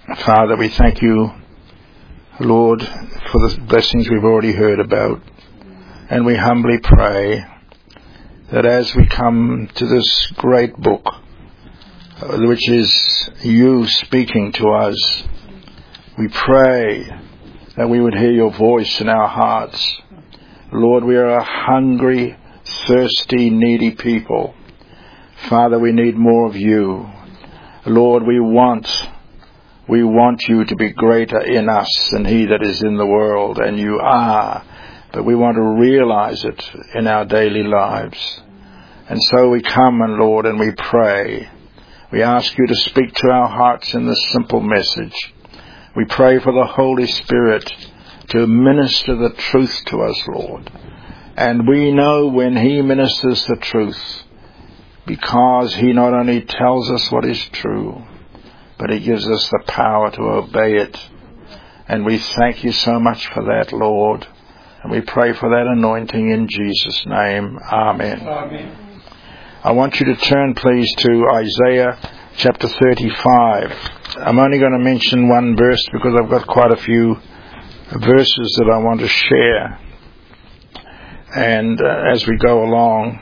Father, we thank you, Lord, for the blessings we've already heard about. And we humbly pray that as we come to this great book, which is you speaking to us, we pray that we would hear your voice in our hearts. Lord, we are a hungry, thirsty, needy people. Father, we need more of you. Lord, we want you to be greater in us than he that is in the world, and you are. But we want to realize it in our daily lives. And so we come, and Lord, and we pray. We ask you to speak to our hearts in this simple message. We pray for the Holy Spirit to minister the truth to us, Lord. And we know when he ministers the truth, because he not only tells us what is true, but he gives us the power to obey it. And we thank you so much for that, Lord. And we pray for that anointing in Jesus' name. Amen. Amen. I want you to turn, please, to Isaiah chapter 35. I'm only going to mention one verse because I've got quite a few verses that I want to share. And as we go along,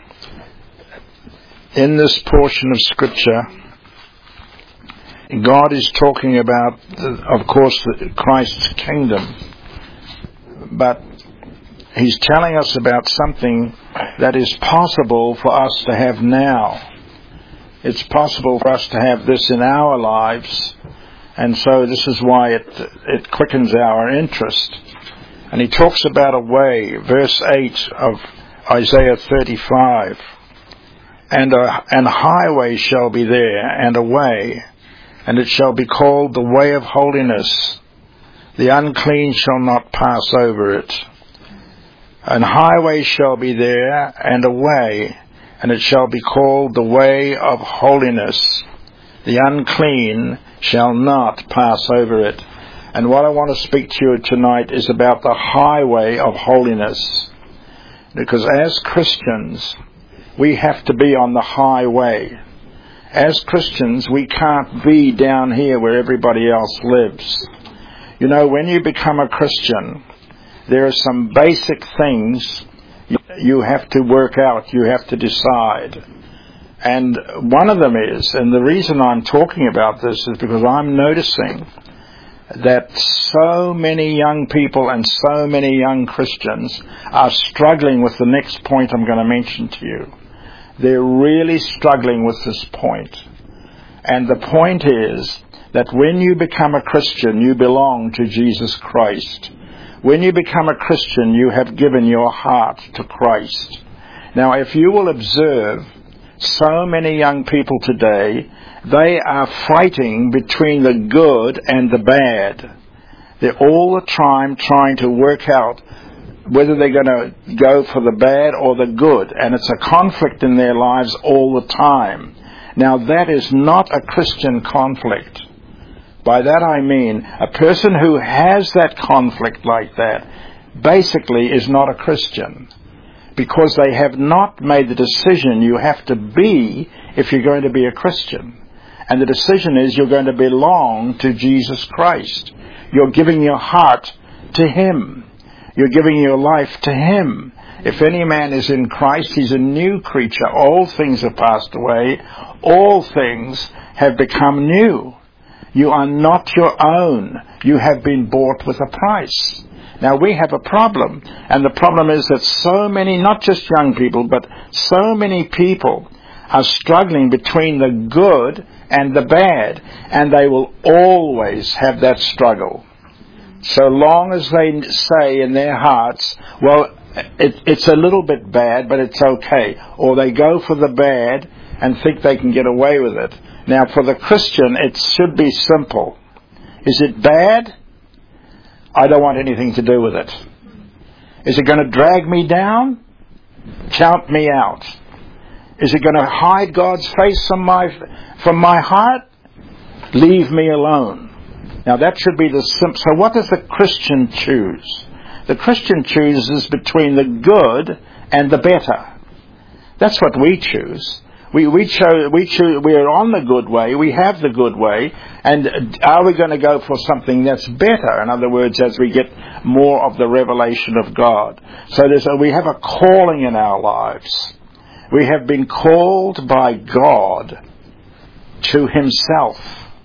in this portion of Scripture, God is talking about, of course, Christ's kingdom. But he's telling us about something that is possible for us to have now. It's possible for us to have this in our lives. And so this is why it quickens our interest. And he talks about a way, verse 8 of Isaiah 35. And a highway shall be there, and a way, and it shall be called the way of holiness. The unclean shall not pass over it. An highway shall be there, and a way, and it shall be called the way of holiness. The unclean shall not pass over it. And what I want to speak to you tonight is about the highway of holiness. Because as Christians, we have to be on the highway. As Christians, we can't be down here where everybody else lives. You know, when you become a Christian, there are some basic things you have to work out, you have to decide. And one of them is, and the reason I'm talking about this is because I'm noticing that so many young people and so many young Christians are struggling with the next point I'm going to mention to you. They're really struggling with this point. And the point is that when you become a Christian, you belong to Jesus Christ. When you become a Christian, you have given your heart to Christ. Now, if you will observe, so many young people today, they are fighting between the good and the bad. They're all the time trying to work out whether they're going to go for the bad or the good. And it's a conflict in their lives all the time. Now, that is not a Christian conflict. By that I mean, a person who has that conflict like that basically is not a Christian. Because they have not made the decision you have to be if you're going to be a Christian. And the decision is you're going to belong to Jesus Christ. You're giving your heart to him. You're giving your life to him. If any man is in Christ, he's a new creature. All things have passed away. All things have become new. You are not your own. You have been bought with a price. Now we have a problem. And the problem is that so many, not just young people, but so many people are struggling between the good and the bad. And they will always have that struggle. So long as they say in their hearts, well, it's a little bit bad, but it's okay. Or they go for the bad and think they can get away with it. Now, for the Christian, it should be simple. Is it bad? I don't want anything to do with it. Is it going to drag me down? Count me out. Is it going to hide God's face from my heart? Leave me alone. Now that should be the simple. So what does the Christian choose? The Christian chooses between the good and the better. That's what we choose. We are on the good way, we have the good way, and are we going to go for something that's better? In other words, as we get more of the revelation of God. So we have a calling in our lives. We have been called by God to Himself.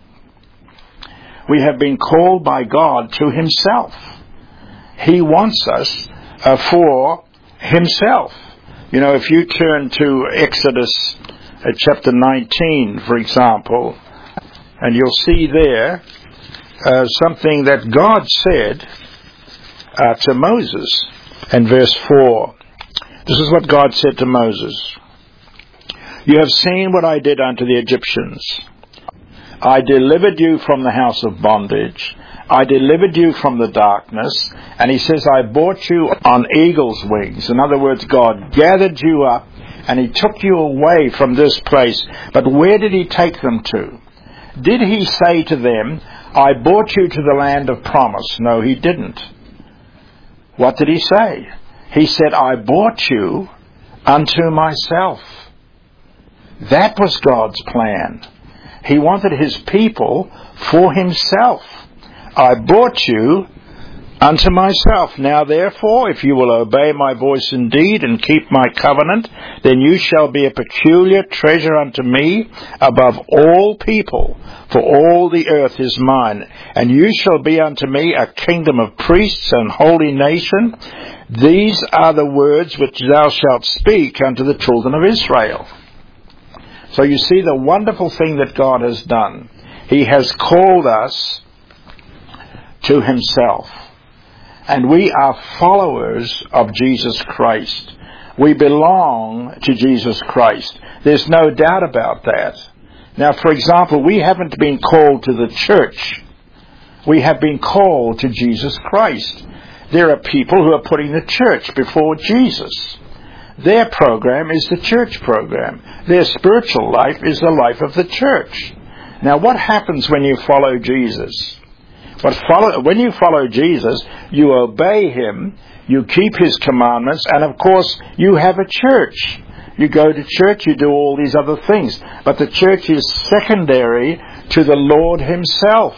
We have been called by God to Himself. He wants us for Himself. You know, if you turn to Exodus chapter 19, for example, and you'll see there something that God said to Moses in verse 4. This is what God said to Moses. You have seen what I did unto the Egyptians. I delivered you from the house of bondage. I delivered you from the darkness. And He says, I brought you on eagle's wings. In other words, God gathered you up and He took you away from this place. But where did He take them to? Did He say to them, I brought you to the land of promise? No, He didn't. What did He say? He said, I brought you unto myself. That was God's plan. He wanted His people for Himself. I brought you unto myself. Now therefore, if you will obey my voice indeed and keep my covenant, then you shall be a peculiar treasure unto me above all people, for all the earth is mine. And you shall be unto me a kingdom of priests and holy nation. These are the words which thou shalt speak unto the children of Israel. So you see the wonderful thing that God has done. He has called us to Himself. And we are followers of Jesus Christ. We belong to Jesus Christ. There's no doubt about that. Now, for example, we haven't been called to the church. We have been called to Jesus Christ. There are people who are putting the church before Jesus. Their program is the church program. Their spiritual life is the life of the church. Now, what happens when you follow Jesus? When you follow Jesus, you obey Him, you keep His commandments, and of course, you have a church. You go to church, you do all these other things. But the church is secondary to the Lord Himself.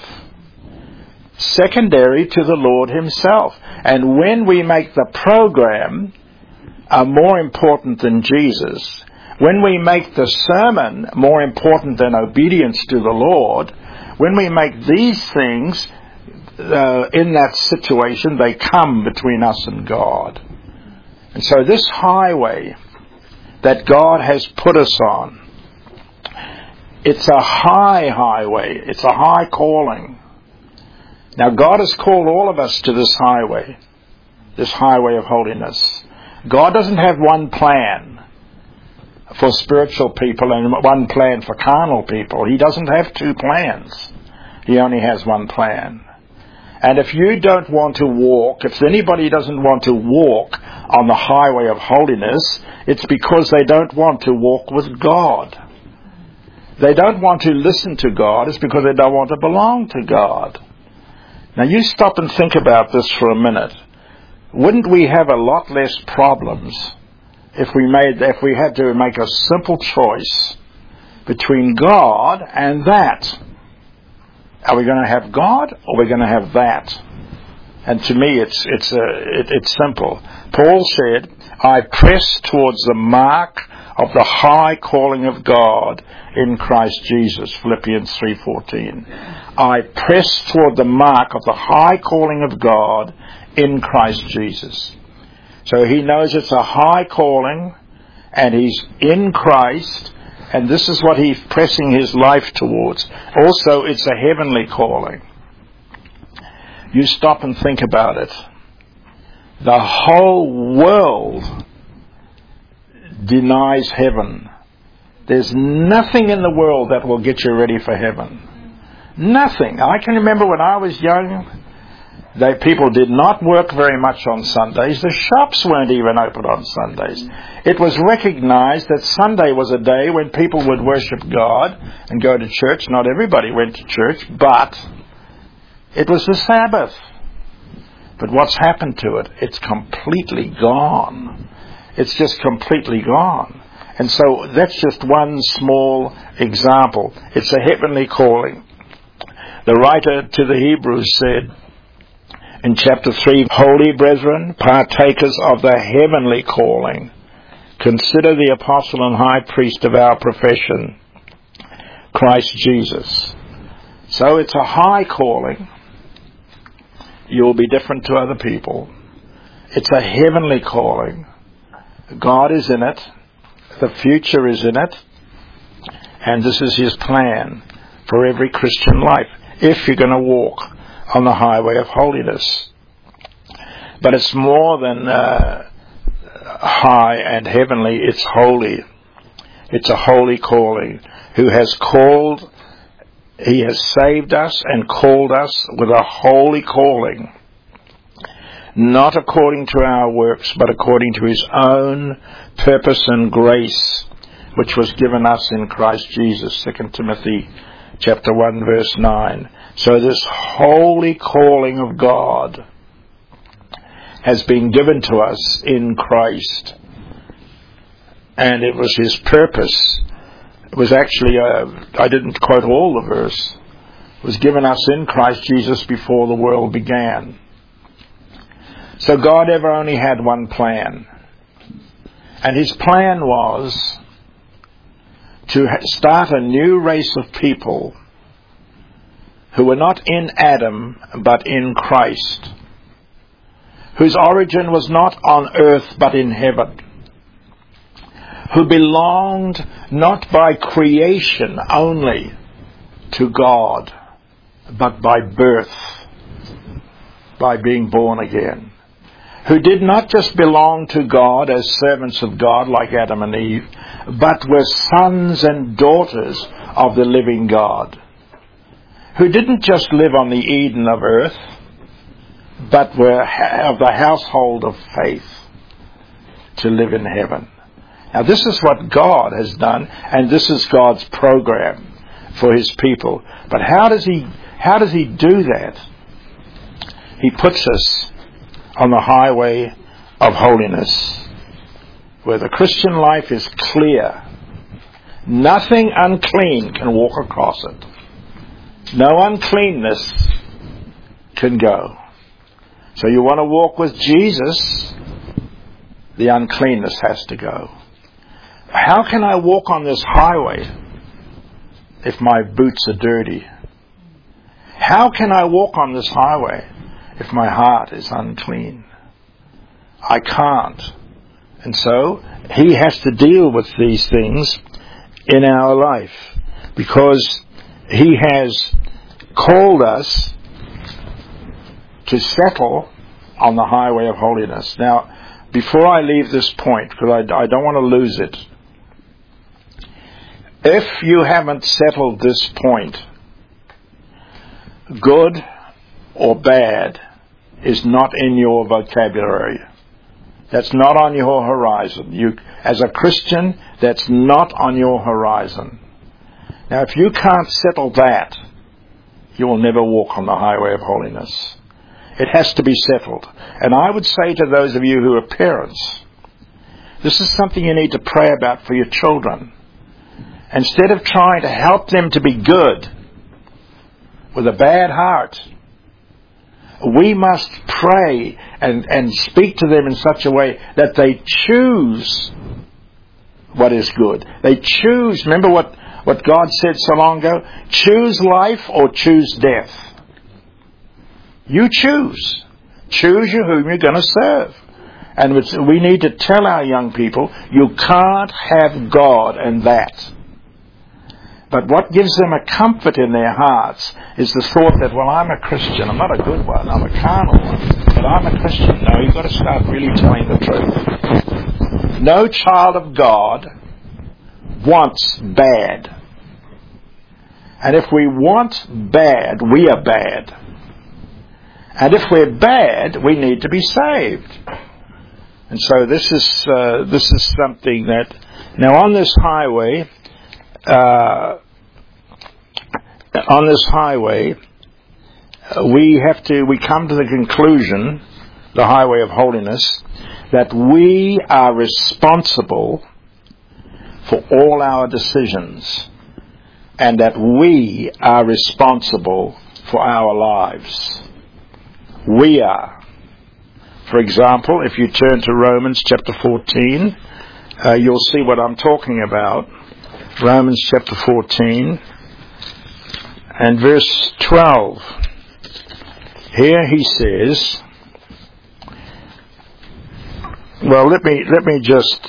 Secondary to the Lord Himself. And when we make the program more important than Jesus, when we make the sermon more important than obedience to the Lord, when we make these things in that situation, they come between us and God. And so this highway that God has put us on, it's a high highway. It's a high calling. Now God has called all of us to this highway of holiness. God doesn't have one plan for spiritual people and one plan for carnal people. He doesn't have two plans. He only has one plan. And if you don't want to walk, if anybody doesn't want to walk on the highway of holiness, it's because they don't want to walk with God. They don't want to listen to God. It's because they don't want to belong to God. Now you stop and think about this for a minute. Wouldn't we have a lot less problems if we had to make a simple choice between God and that? Are we going to have God or are we going to have that? And to me, it's simple. Paul said, I press towards the mark of the high calling of God in Christ Jesus. Philippians 3:14. I press toward the mark of the high calling of God in Christ Jesus. So he knows it's a high calling and he's in Christ. And this is what he's pressing his life towards. Also, it's a heavenly calling. You stop and think about it. The whole world denies heaven. There's nothing in the world that will get you ready for heaven. Nothing. I can remember when I was young, people did not work very much on Sundays. The shops weren't even open on Sundays. It was recognized that Sunday was a day when people would worship God and go to church. Not everybody went to church, but it was the Sabbath. But what's happened to it? It's completely gone. It's just completely gone. And so that's just one small example. It's a heavenly calling. The writer to the Hebrews said in chapter 3, "Holy brethren, partakers of the heavenly calling, consider the apostle and high priest of our profession, Christ Jesus." So it's a high calling. You'll be different to other people. It's a heavenly calling. God is in it. The future is in it. And this is His plan for every Christian life, if you're going to walk on the highway of holiness. But it's more than high and heavenly, it's holy. It's a holy calling. Who has called, He has saved us and called us with a holy calling, not according to our works, but according to His own purpose and grace, which was given us in Christ Jesus. 2 Timothy chapter 1 verse 9. So this holy calling of God has been given to us in Christ. And it was His purpose. It was actually, I didn't quote all the verse. It was given us in Christ Jesus before the world began. So God ever only had one plan. And His plan was to start a new race of people who were not in Adam, but in Christ, whose origin was not on earth, but in heaven, who belonged not by creation only to God, but by birth, by being born again, who did not just belong to God as servants of God like Adam and Eve, but were sons and daughters of the living God, who didn't just live on the Eden of earth, but were of the household of faith to live in heaven. Now this is what God has done, and this is God's program for His people. But how does He do that? He puts us on the highway of holiness, where the Christian life is clear. Nothing unclean can walk across it. No uncleanness can go. So you want to walk with Jesus, the uncleanness has to go. How can I walk on this highway if my boots are dirty? How can I walk on this highway if my heart is unclean? I can't. And so He has to deal with these things in our life, because He has called us to settle on the highway of holiness. Now, before I leave this point, because I don't want to lose it, if you haven't settled this point, good or bad is not in your vocabulary. That's not on your horizon. As a Christian, that's not on your horizon. Now, if you can't settle that, you will never walk on the highway of holiness. It has to be settled. And I would say to those of you who are parents, this is something you need to pray about for your children. Instead of trying to help them to be good with a bad heart, we must pray and speak to them in such a way that they choose what is good. They choose, remember what God said so long ago? Choose life or choose death. You choose. Choose whom you're going to serve. And we need to tell our young people, you can't have God and that. But what gives them a comfort in their hearts is the thought that, well, I'm a Christian. I'm not a good one. I'm a carnal one. But I'm a Christian. No, you've got to start really telling the truth. No child of God wants bad. And if we want bad, we are bad. And if we're bad, we need to be saved. And so this is something that, now on this highway, we come to the conclusion, the highway of holiness, that we are responsible for all our decisions, and that we are responsible for our lives. We are. For example, if you turn to Romans chapter 14, you'll see what I'm talking about. Romans chapter 14 and verse 12. Here he says, well, let me just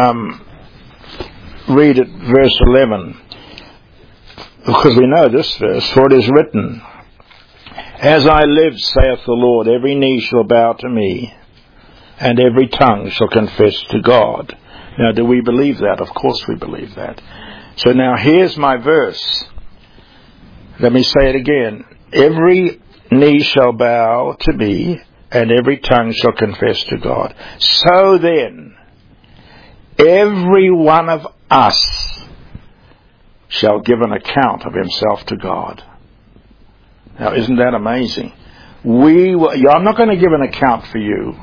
read it, verse 11, because we know this verse. For it is written, As I live, saith the Lord, every knee shall bow to me, and every tongue shall confess to God. Now, do we believe that? Of course we believe that. So now here's my verse. Let me say it again. Every knee shall bow to me, and every tongue shall confess to God. So then, every one of us shall give an account of himself to God. Now, isn't that amazing? I'm not going to give an account for you.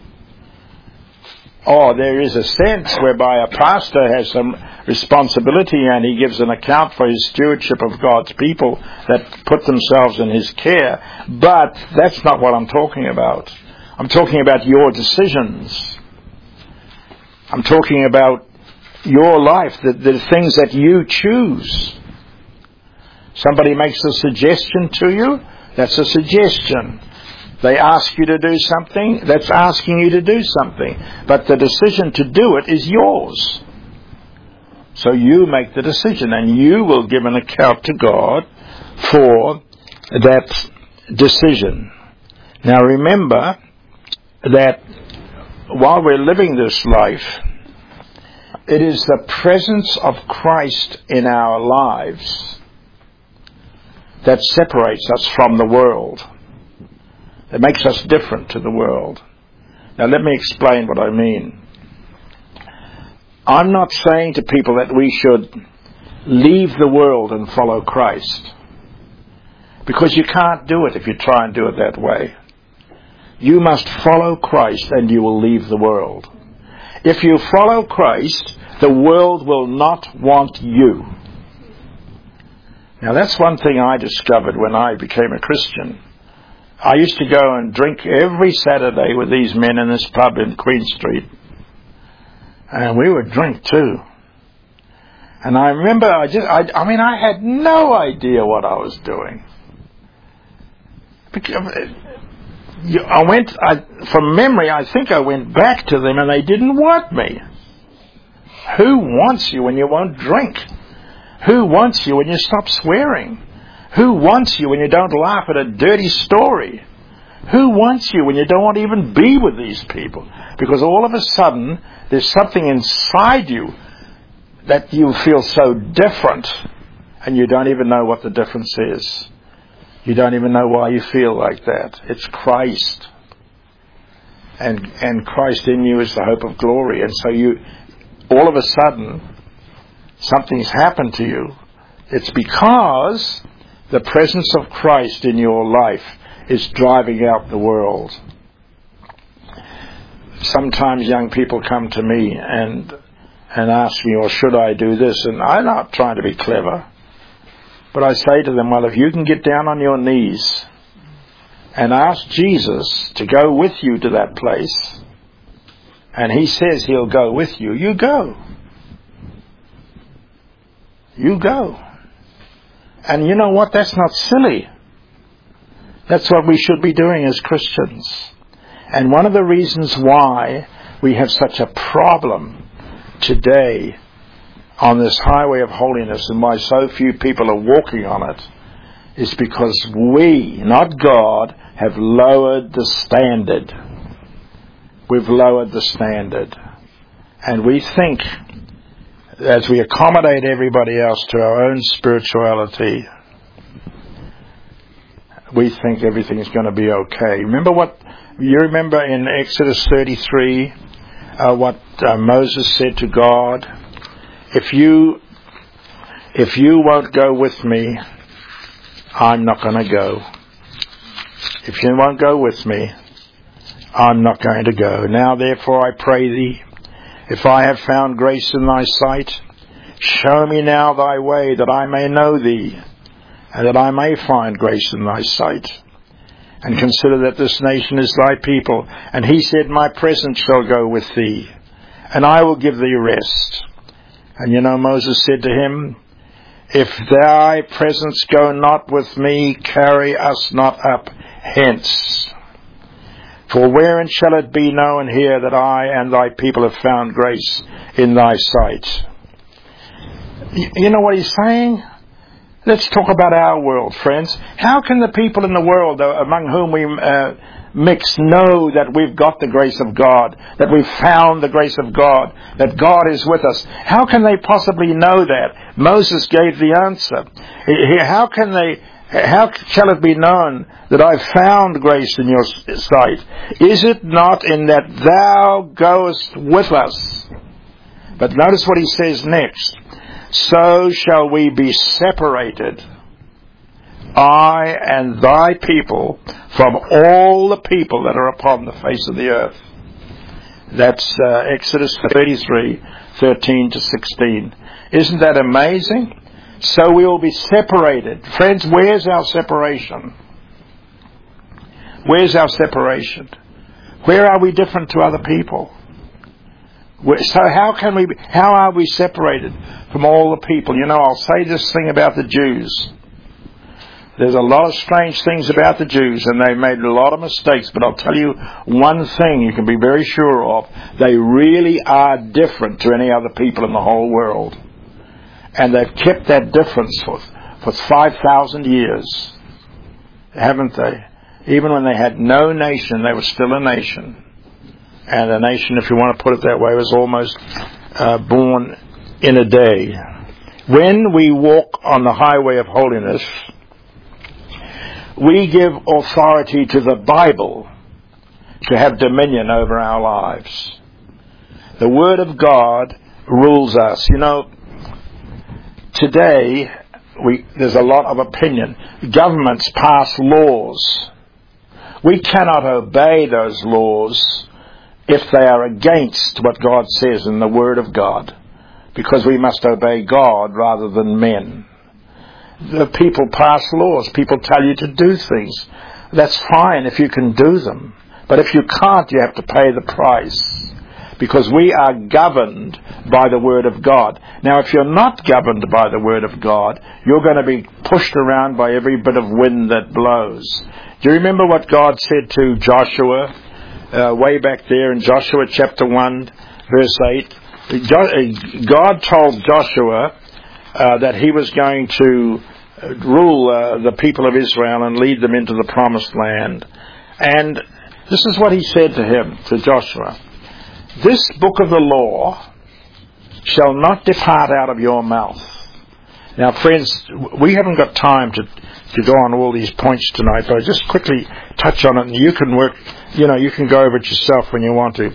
Oh, there is a sense whereby a pastor has some responsibility and he gives an account for his stewardship of God's people that put themselves in his care. But that's not what I'm talking about. I'm talking about your decisions. I'm talking about your life, the things that you choose. Somebody makes a suggestion to you, that's a suggestion. They ask you to do something, that's asking you to do something. But the decision to do it is yours. So you make the decision, and you will give an account to God for that decision. Now remember that while we're living this life, it is the presence of Christ in our lives that separates us from the world. It makes us different to the world. Now let me explain what I mean. I'm not saying to people that we should leave the world and follow Christ, because you can't do it if you try and do it that way. You must follow Christ and you will leave the world. If you follow Christ, the world will not want you. Now that's one thing I discovered when I became a Christian. I used to go and drink every Saturday with these men in this pub in Queen Street. And we would drink too. And I remember I had no idea what I was doing. From memory, I think I went back to them and they didn't want me. Who wants you when you won't drink? Who wants you when you stop swearing? Who wants you when you don't laugh at a dirty story? Who wants you when you don't want to even be with these people? Because all of a sudden, there's something inside you that you feel so different, and you don't even know what the difference is. You don't even know why you feel like that. It's Christ. And Christ in you is the hope of glory. And so all of a sudden, something's happened to you. It's because the presence of Christ in your life is driving out the world. Sometimes young people come to me and ask me, well, should I do this? And I'm not trying to be clever. But I say to them, well, if you can get down on your knees and ask Jesus to go with you to that place, and he says he'll go with you, you go. You go. And you know what? That's not silly. That's what we should be doing as Christians. And one of the reasons why we have such a problem today on this highway of holiness and why so few people are walking on it is because we, not God, have lowered the standard. We've lowered the standard. And we think, as we accommodate everybody else to our own spirituality, we think everything's going to be okay. You remember in Exodus 33 what Moses said to God? If you won't go with me, I'm not going to go. If you won't go with me, I'm not going to go. Now therefore I pray thee, if I have found grace in thy sight, Show me now thy way, that I may know thee, and that I may find grace in thy sight. And consider that this nation is thy people. And he said, my presence shall go with thee, and I will give thee rest. And Moses said to him, if thy presence go not with me, carry us not up hence. For wherein shall it be known here that I and thy people have found grace in thy sight? You know what he's saying? Let's talk about our world, friends. How can the people in the world among whom we mix know that we've got the grace of God, that we've found the grace of God, that God is with us? How can they possibly know that? Moses gave the answer. How shall it be known that I've found grace in your sight? Is it not in that thou goest with us? But notice what he says next. So shall we be separated, I and thy people, from all the people that are upon the face of the earth. That's Exodus 33, 13 to 16. Isn't that amazing? So we will be separated. Friends, where's our separation? Where's our separation? Where are we different to other people? So how are we separated from all the people? I'll say this thing about the Jews. There's a lot of strange things about the Jews, and they've made a lot of mistakes, but I'll tell you one thing you can be very sure of. They really are different to any other people in the whole world. And they've kept that difference for 5,000 years. Haven't they? Even when they had no nation, they were still a nation. And a nation, if you want to put it that way, was almost born in a day. When we walk on the highway of holiness, we give authority to the Bible to have dominion over our lives. The Word of God rules us. Today, there's a lot of opinion. Governments pass laws. We cannot obey those laws if they are against what God says in the Word of God, because we must obey God rather than men. The people pass laws. People tell you to do things. That's fine if you can do them. But if you can't, you have to pay the price, because we are governed by the Word of God. Now, if you're not governed by the Word of God, you're going to be pushed around by every bit of wind that blows. Do you remember what God said to Joshua way back there in Joshua chapter 1, verse 8? God told Joshua that he was going to rule the people of Israel and lead them into the promised land. And this is what he said to him, to Joshua. This book of the law shall not depart out of your mouth. Now, friends, we haven't got time to go on all these points tonight, but I'll just quickly touch on it, and you can you can go over it yourself when you want to.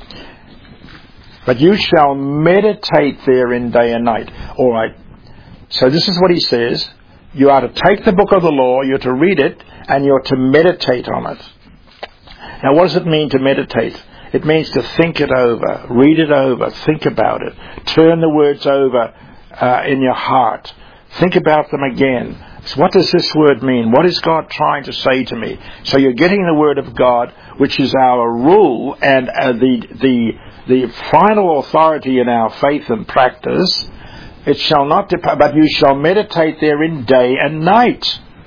But you shall meditate therein day and night. All right. So this is what he says. You are to take the book of the law, you're to read it, and you're to meditate on it. Now, what does it mean to meditate? It means to think it over, read it over, think about it, turn the words over in your heart, think about them again. So what does this word mean? What is God trying to say to me? So you're getting the Word of God, which is our rule and the final authority in our faith and practice. It shall not depart, but you shall meditate therein day and night.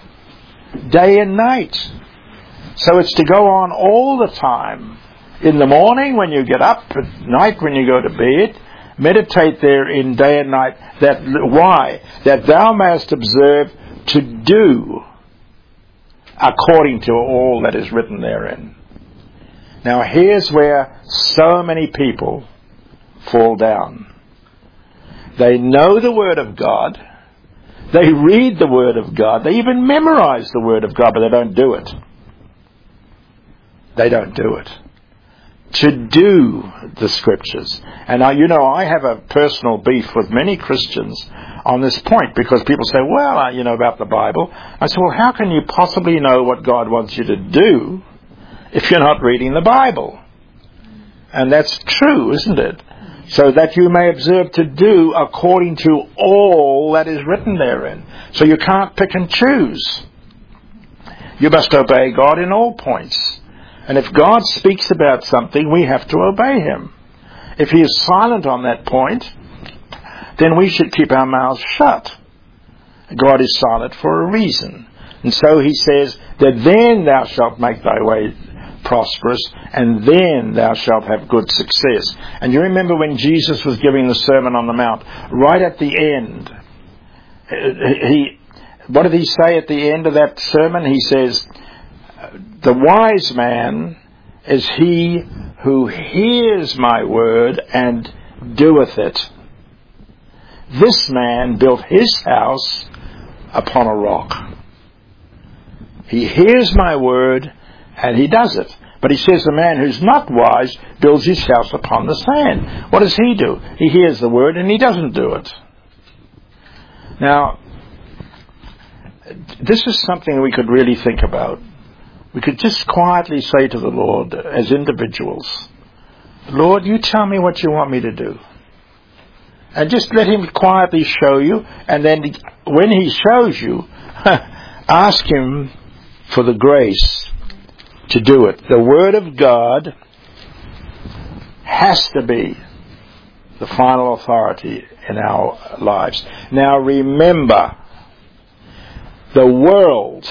Day and night. So it's to go on all the time. In the morning when you get up, at night when you go to bed, meditate therein day and night. Why? That thou mayest observe to do according to all that is written therein. Now here's where so many people fall down. They know the Word of God. They read the Word of God. They even memorize the Word of God, but they don't do it. They don't do it. To do the Scriptures. And I have a personal beef with many Christians on this point, because people say, well, about the Bible. I say, well, how can you possibly know what God wants you to do if you're not reading the Bible? And that's true, isn't it? so that you may observe to do according to all that is written therein. So you can't pick and choose. You must obey God in all points. And if God speaks about something, we have to obey Him. If He is silent on that point, then we should keep our mouths shut. God is silent for a reason. And so He says that then thou shalt make thy way prosperous, and then thou shalt have good success. And you remember when Jesus was giving the Sermon on the Mount, right at the end, what did He say at the end of that sermon? He says, the wise man is he who hears my word and doeth it. This man built his house upon a rock. He hears my word and he does it. But he says the man who's not wise builds his house upon the sand. What does he do? He hears the word and he doesn't do it. Now, this is something we could really think about. We could just quietly say to the Lord as individuals, Lord, you tell me what you want me to do. And just let Him quietly show you. And then when He shows you, ask Him for the grace to do it. The Word of God has to be the final authority in our lives. Now remember, the world,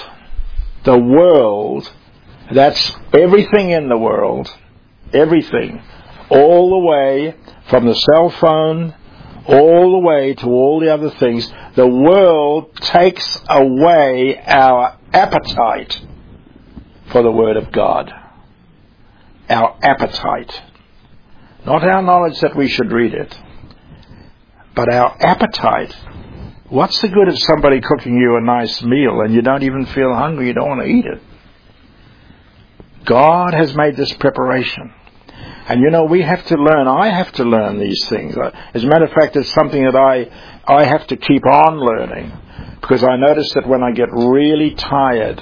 that's everything in the world, everything, all the way from the cell phone, all the way to all the other things. The world takes away our appetite for the Word of God. Our appetite. Not our knowledge that we should read it, but our appetite. What's the good of somebody cooking you a nice meal and you don't even feel hungry, you don't want to eat it? God has made this preparation. And we have to learn, I have to learn these things. As a matter of fact, it's something that I have to keep on learning, because I notice that when I get really tired,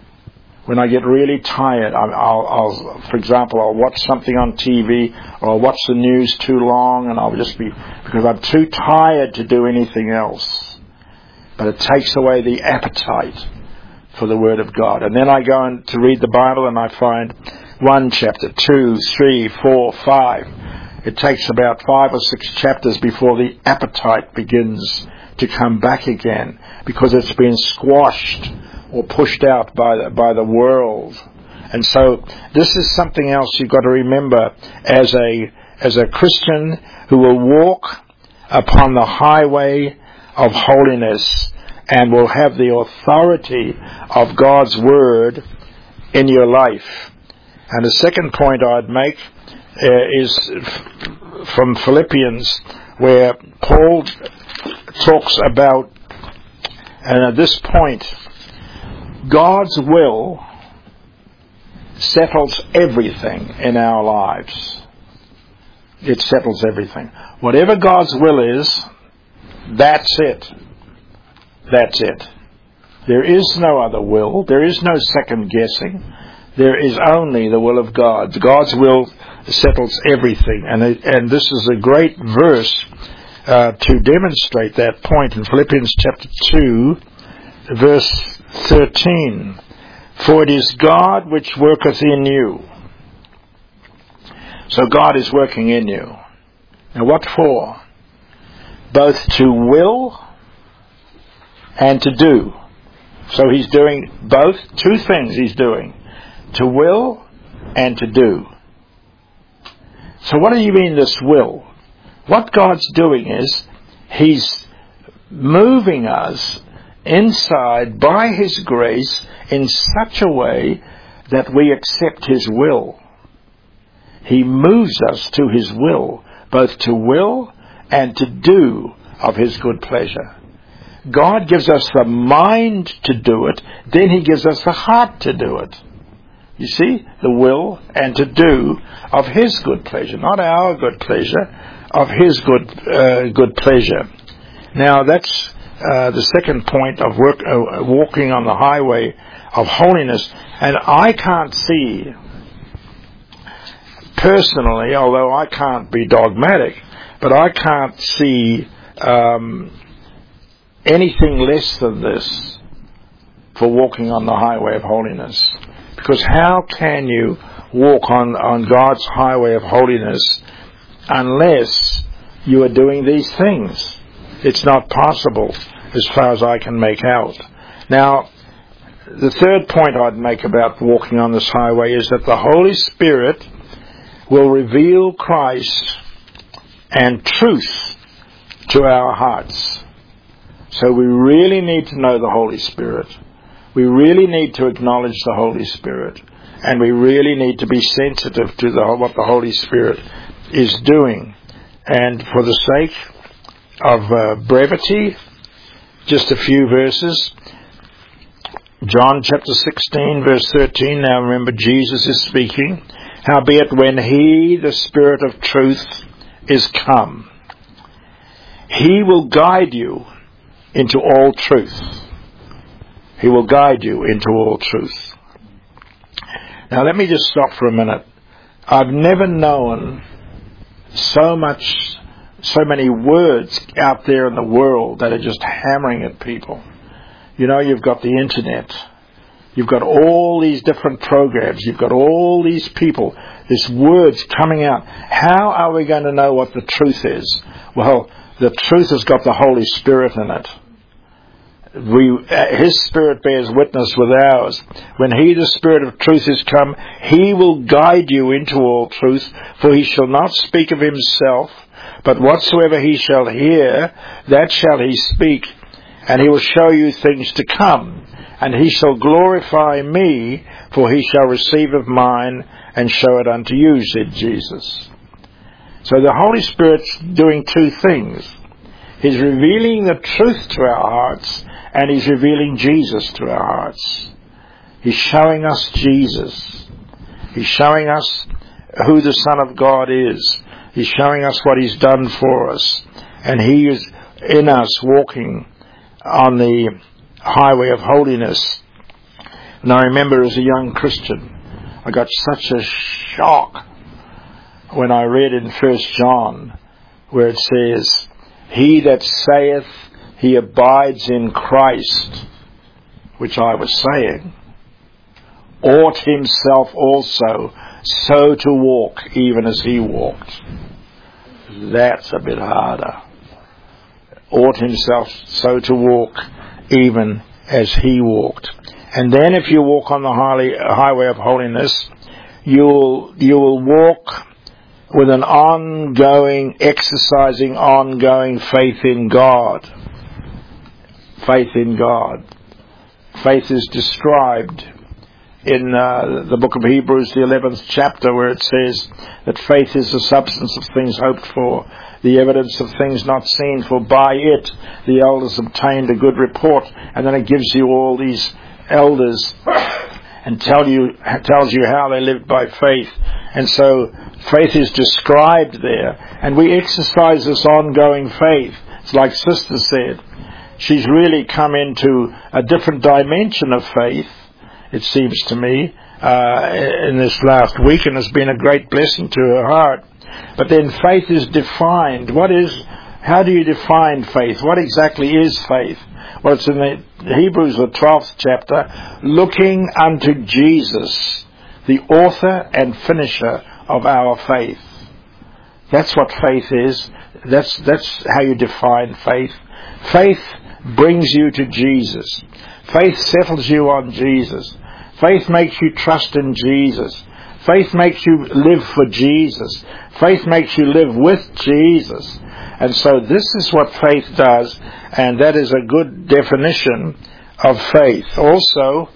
I'll for example, I'll watch something on TV, or I'll watch the news too long, and I'll just because I'm too tired to do anything else. But it takes away the appetite for the Word of God. And then I go on to read the Bible, and I find 1 chapter, 2, 3, 4, 5. It takes about 5 or 6 chapters before the appetite begins to come back again, because it's been squashed or pushed out by the world. And so this is something else you've got to remember as a Christian who will walk upon the highway of holiness and will have the authority of God's Word in your life. And the second point I'd make is from Philippians, where Paul talks about, and at this point, God's will settles everything in our lives. It settles everything. Whatever God's will is, that's it. That's it. There is no other will. There is no second guessing. There is only the will of God. God's will settles everything. And this is a great verse to demonstrate that point in Philippians chapter 2, verse 13. For it is God which worketh in you. So God is working in you. Now what for? Both to will and to do. So He's doing both, 2 things He's doing. To will and to do. So what do you mean this will? What God's doing is He's moving us inside by His grace in such a way that we accept His will. He moves us to His will, both to will and to do of His good pleasure. God gives us the mind to do it, then He gives us the heart to do it. You see, the will and to do of His good pleasure, not our good pleasure, of His good pleasure. Now that's the second point of walking on the highway of holiness. And I can't see, personally, although I can't be dogmatic, But I can't see anything less than this for walking on the highway of holiness. Because how can you walk on God's highway of holiness unless you are doing these things? It's not possible as far as I can make out. Now, the third point I'd make about walking on this highway is that the Holy Spirit will reveal Christ and truth to our hearts. So we really need to know the Holy Spirit. We really need to acknowledge the Holy Spirit. And we really need to be sensitive to what the Holy Spirit is doing. And for the sake of brevity, just a few verses. John chapter 16 verse 13. Now remember, Jesus is speaking. Howbeit when He, the Spirit of truth, is come, He will guide you into all truth. He will guide you into all truth. Now let me just stop for a minute. I've never known so many words out there in the world that are just hammering at people. You know, you've got the internet. You've got all these different programs. You've got all these people. There's words coming out. How are we going to know what the truth is? Well, the truth has got the Holy Spirit in it. His Spirit bears witness with ours. When He, the Spirit of truth, is come, He will guide you into all truth, for He shall not speak of Himself, but whatsoever He shall hear, that shall He speak, and He will show you things to come. And He shall glorify Me, for He shall receive of mine, and show it unto you, said Jesus. So the Holy Spirit's doing two things. He's revealing the truth to our hearts, and He's revealing Jesus to our hearts. He's showing us Jesus. He's showing us who the Son of God is. He's showing us what He's done for us. And He is in us walking on the highway of holiness. And I remember as a young Christian, I got such a shock when I read in 1 John where it says, He that saith he abides in Christ, which I was saying, ought himself also so to walk even as He walked. That's a bit harder. Ought himself so to walk even as He walked. And then if you walk on the highway of holiness, you will walk with an exercising ongoing faith in God. Faith in God. Faith is described in the book of Hebrews, the 11th chapter, where it says that faith is the substance of things hoped for, the evidence of things not seen, for by it the elders obtained a good report. And then it gives you all these elders and tells you how they lived by faith. And so faith is described there, and we exercise this ongoing faith. It's like Sister said, she's really come into a different dimension of faith, it seems to me, in this last week, and has been a great blessing to her heart. But then faith is defined. How do you define faith? What exactly is faith? Well, it's in the Hebrews, the 12th chapter, looking unto Jesus, the author and finisher of our faith. That's what faith is. That's how you define faith. Faith brings you to Jesus. Faith settles you on Jesus. Faith makes you trust in Jesus. Faith makes you live for Jesus. Faith makes you live with Jesus. And so this is what faith does, and that is a good definition of faith. Also,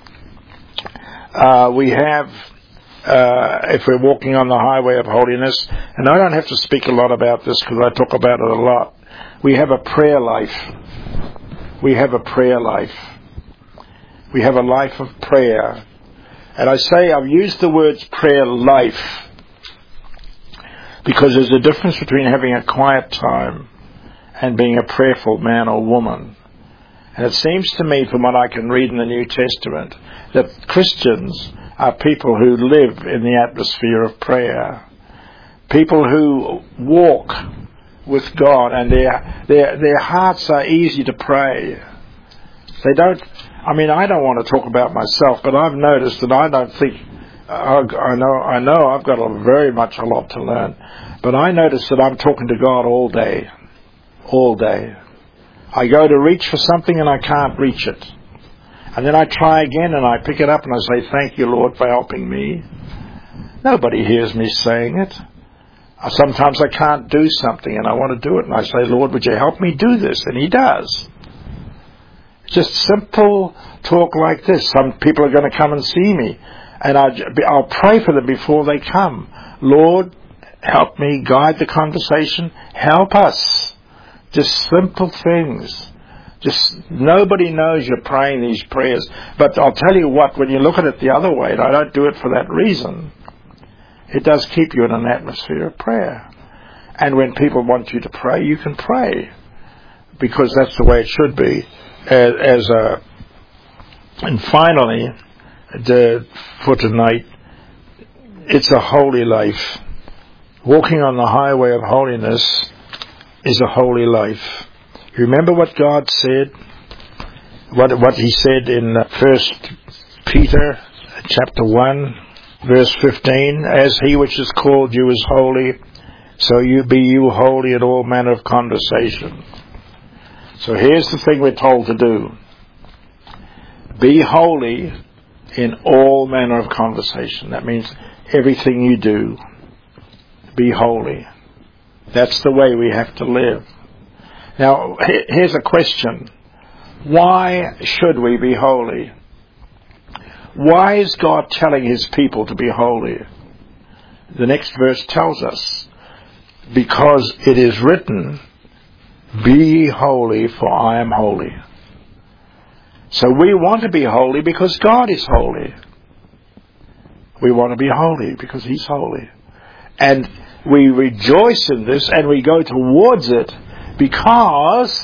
we have, if we're walking on the highway of holiness, and I don't have to speak a lot about this because I talk about it a lot, we have a prayer life. We have a prayer life. We have a life of prayer. And I say I've used the words prayer life because there's a difference between having a quiet time and being a prayerful man or woman. And it seems to me, from what I can read in the New Testament, that Christians are people who live in the atmosphere of prayer. People who walk with God, and their hearts are easy to pray. They don't. I mean, I don't want to talk about myself, but I've noticed that I don't think. I know I've got very much a lot to learn, but I notice that I'm talking to God all day. All day. I go to reach for something and I can't reach it. And then I try again and I pick it up and I say, thank you, Lord, for helping me. Nobody hears me saying it. Sometimes I can't do something and I want to do it. And I say, Lord, would you help me do this? And He does. Just simple talk like this. Some people are going to come and see me. And I'll pray for them before they come. Lord, help me guide the conversation. Help us. Just simple things. Just nobody knows you're praying these prayers. But I'll tell you what, when you look at it the other way, and I don't do it for that reason, it does keep you in an atmosphere of prayer. And when people want you to pray, you can pray. Because that's the way it should be. And finally, for tonight, it's a holy life. Walking on the highway of holiness is a holy life. You remember what God said? What He said in 1 Peter chapter 1, verse 15, as He which has called you is holy, so be you holy in all manner of conversation. So here's the thing we're told to do. Be holy in all manner of conversation. That means everything you do, be holy. That's the way we have to live. Now, here's a question. Why should we be holy? Why is God telling His people to be holy? The next verse tells us, because it is written, be ye holy, for I am holy. So we want to be holy because God is holy. We want to be holy because He's holy. And we rejoice in this and we go towards it because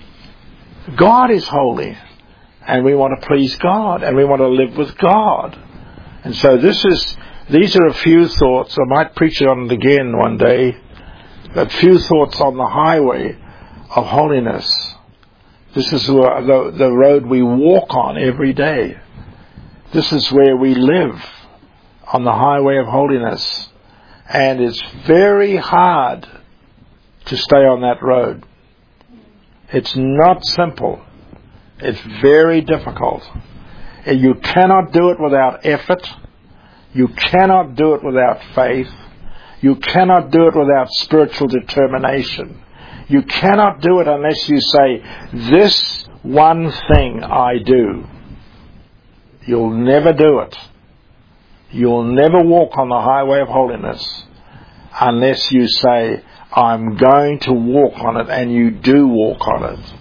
God is holy. And we want to please God. And we want to live with God. And so these are a few thoughts. I might preach on it again one day. A few thoughts on the highway of holiness. This is the road we walk on every day. This is where we live, on the highway of holiness. And it's very hard to stay on that road. It's not simple. It's very difficult. You cannot do it without effort. You cannot do it without faith. You cannot do it without spiritual determination. You cannot do it unless you say, this one thing I do. You'll never do it. You'll never walk on the highway of holiness unless you say, I'm going to walk on it, and you do walk on it.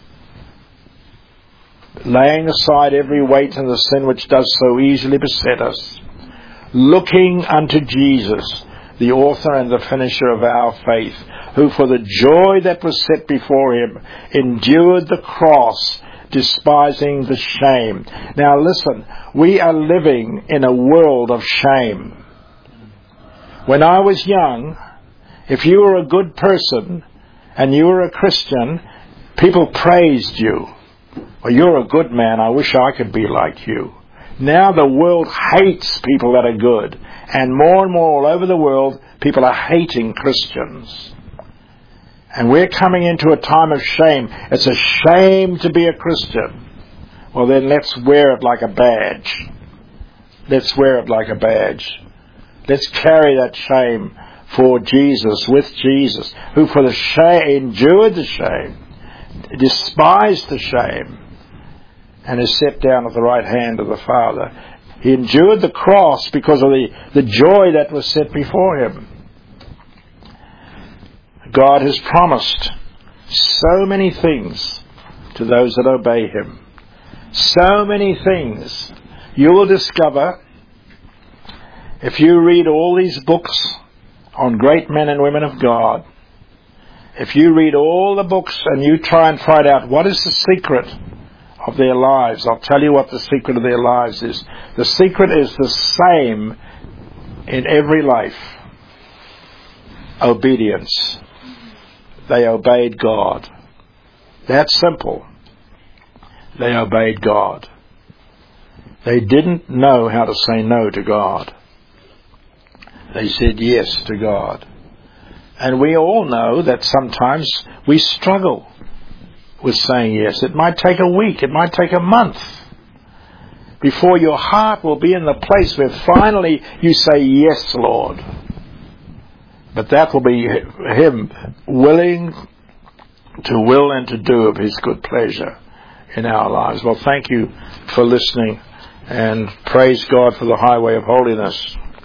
Laying aside every weight and the sin which does so easily beset us, looking unto Jesus, the author and the finisher of our faith, who for the joy that was set before Him endured the cross, despising the shame. Now listen, we are living in a world of shame. When I was young, if you were a good person and you were a Christian, people praised you. Well, you're a good man. I wish I could be like you. Now the world hates people that are good. And more all over the world, people are hating Christians. And we're coming into a time of shame. It's a shame to be a Christian. Well, then let's wear it like a badge. Let's wear it like a badge. Let's carry that shame for Jesus, with Jesus, who for the shame endured the shame, despised the shame, and is set down at the right hand of the Father. He endured the cross because of the joy that was set before Him. God has promised so many things to those that obey Him. So many things. You will discover, if you read all these books on great men and women of God, if you read all the books and you try and find out what is the secret of their lives, I'll tell you what the secret of their lives is. The secret is the same in every life. Obedience. They obeyed God. That's simple. They obeyed God. They didn't know how to say no to God. They said yes to God. And we all know that sometimes we struggle with saying yes. It might take a week, it might take a month before your heart will be in the place where finally you say, yes, Lord. But that will be Him willing to will and to do of His good pleasure in our lives. Well, thank you for listening, and praise God for the highway of holiness.